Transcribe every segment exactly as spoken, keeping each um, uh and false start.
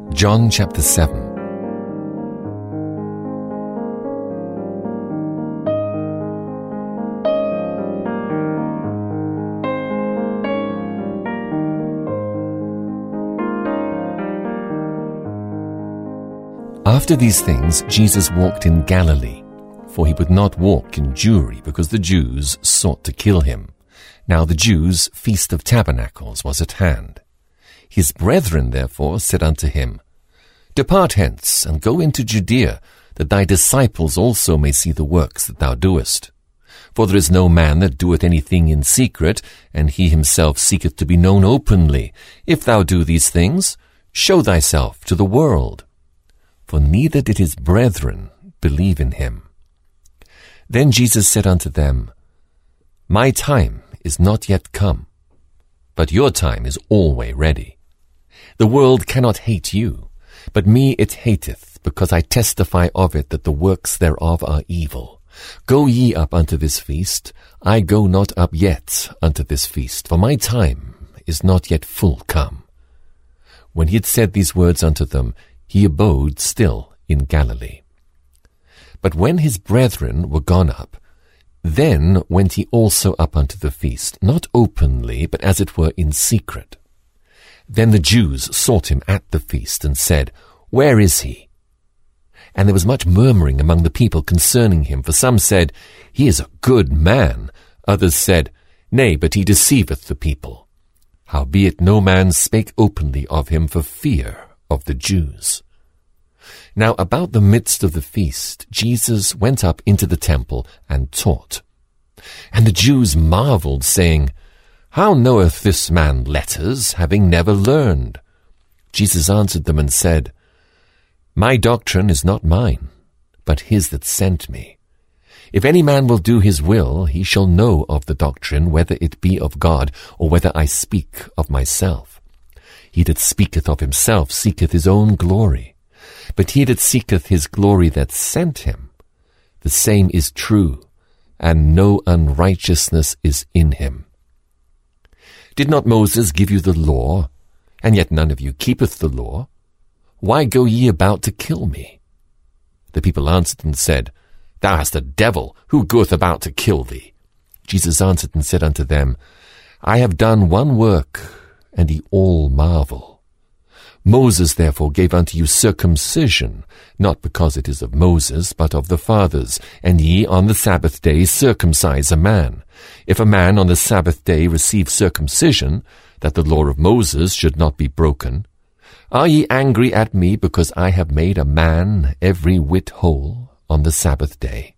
John chapter seven. After these things, Jesus walked in Galilee, for he would not walk in Jewry, because the Jews sought to kill him. Now the Jews' feast of tabernacles was at hand. His brethren therefore said unto him, Depart hence, and go into Judea, that thy disciples also may see the works that thou doest. For there is no man that doeth anything in secret, and he himself seeketh to be known openly. If thou do these things, show thyself to the world. For neither did his brethren believe in him. Then Jesus said unto them, My time is not yet come, but your time is always ready. The world cannot hate you, but me it hateth, because I testify of it that the works thereof are evil. Go ye up unto this feast. I go not up yet unto this feast, for my time is not yet full come. When he had said these words unto them, he abode still in Galilee. But when his brethren were gone up, then went he also up unto the feast, not openly, but as it were in secret. Then the Jews sought him at the feast, and said, Where is he? And there was much murmuring among the people concerning him, for some said, He is a good man. Others said, Nay, but he deceiveth the people. Howbeit no man spake openly of him for fear of the Jews. Now about the midst of the feast, Jesus went up into the temple and taught. And the Jews marveled, saying, How knoweth this man letters, having never learned? Jesus answered them and said, My doctrine is not mine, but his that sent me. If any man will do his will, he shall know of the doctrine, whether it be of God, or whether I speak of myself. He that speaketh of himself seeketh his own glory. But he that seeketh his glory that sent him, the same is true, and no unrighteousness is in him. Did not Moses give you the law, and yet none of you keepeth the law? Why go ye about to kill me? The people answered and said, Thou hast a devil, who goeth about to kill thee? Jesus answered and said unto them, I have done one work, and ye all marvel. Moses therefore gave unto you circumcision, not because it is of Moses, but of the fathers. And ye on the Sabbath day circumcise a man. If a man on the Sabbath day receive circumcision, that the law of Moses should not be broken, are ye angry at me because I have made a man every whit whole on the Sabbath day?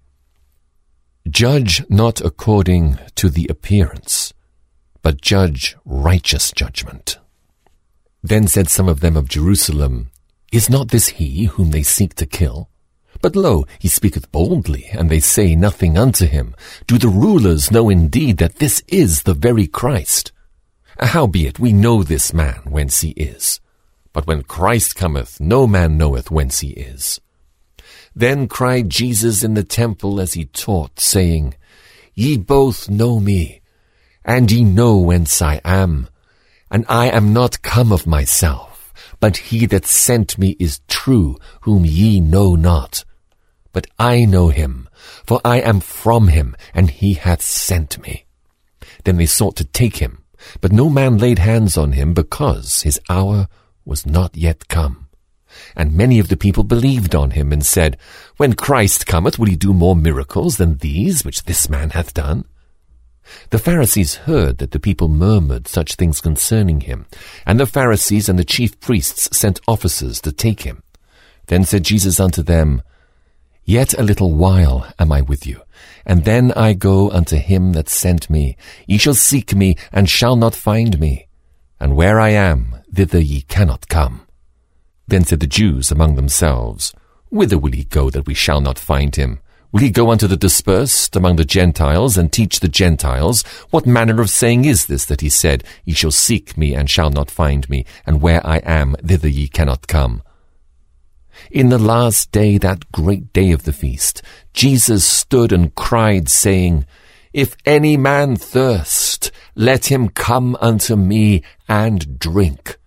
Judge not according to the appearance, but judge righteous judgment. Then said some of them of Jerusalem, Is not this he whom they seek to kill? But lo, he speaketh boldly, and they say nothing unto him. Do the rulers know indeed that this is the very Christ? Howbeit we know this man whence he is. But when Christ cometh, no man knoweth whence he is. Then cried Jesus in the temple as he taught, saying, Ye both know me, and ye know whence I am. And I am not come of myself, but he that sent me is true, whom ye know not. But I know him, for I am from him, and he hath sent me. Then they sought to take him, but no man laid hands on him, because his hour was not yet come. And many of the people believed on him, and said, When Christ cometh, will he do more miracles than these which this man hath done? The Pharisees heard that the people murmured such things concerning him, and the Pharisees and the chief priests sent officers to take him. Then said Jesus unto them, Yet a little while am I with you, and then I go unto him that sent me. Ye shall seek me, and shall not find me, and where I am, thither ye cannot come. Then said the Jews among themselves, Whither will he go that we shall not find him? Will he go unto the dispersed among the Gentiles, and teach the Gentiles? What manner of saying is this that he said, Ye shall seek me, and shall not find me, and where I am, thither ye cannot come? In the last day, that great day of the feast, Jesus stood and cried, saying, If any man thirst, let him come unto me and drink.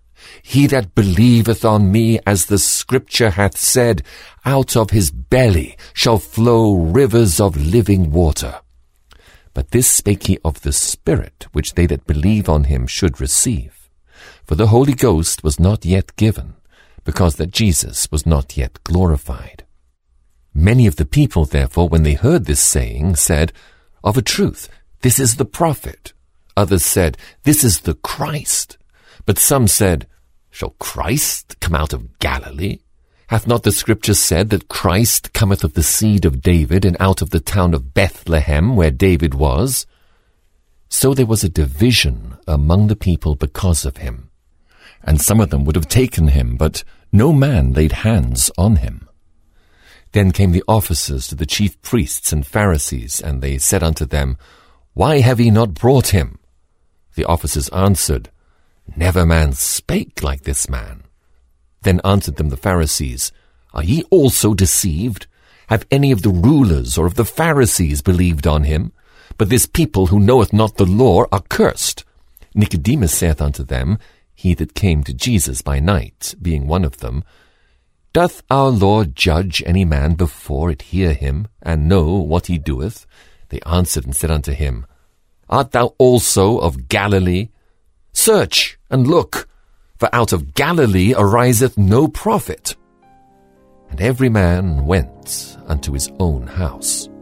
He that believeth on me, as the Scripture hath said, out of his belly shall flow rivers of living water. But this spake he of the Spirit, which they that believe on him should receive. For the Holy Ghost was not yet given, because that Jesus was not yet glorified. Many of the people, therefore, when they heard this saying, said, Of a truth, this is the prophet. Others said, This is the Christ. But some said, Shall Christ come out of Galilee? Hath not the Scripture said that Christ cometh of the seed of David, and out of the town of Bethlehem, where David was? So there was a division among the people because of him. And some of them would have taken him, but no man laid hands on him. Then came the officers to the chief priests and Pharisees, and they said unto them, Why have ye not brought him? The officers answered, Never man spake like this man. Then answered them the Pharisees, Are ye also deceived? Have any of the rulers or of the Pharisees believed on him? But this people who knoweth not the law are cursed. Nicodemus saith unto them, he that came to Jesus by night, being one of them, Doth our Lord judge any man before it hear him, and know what he doeth? They answered and said unto him, Art thou also of Galilee? Search and look, for out of Galilee ariseth no prophet. And every man went unto his own house.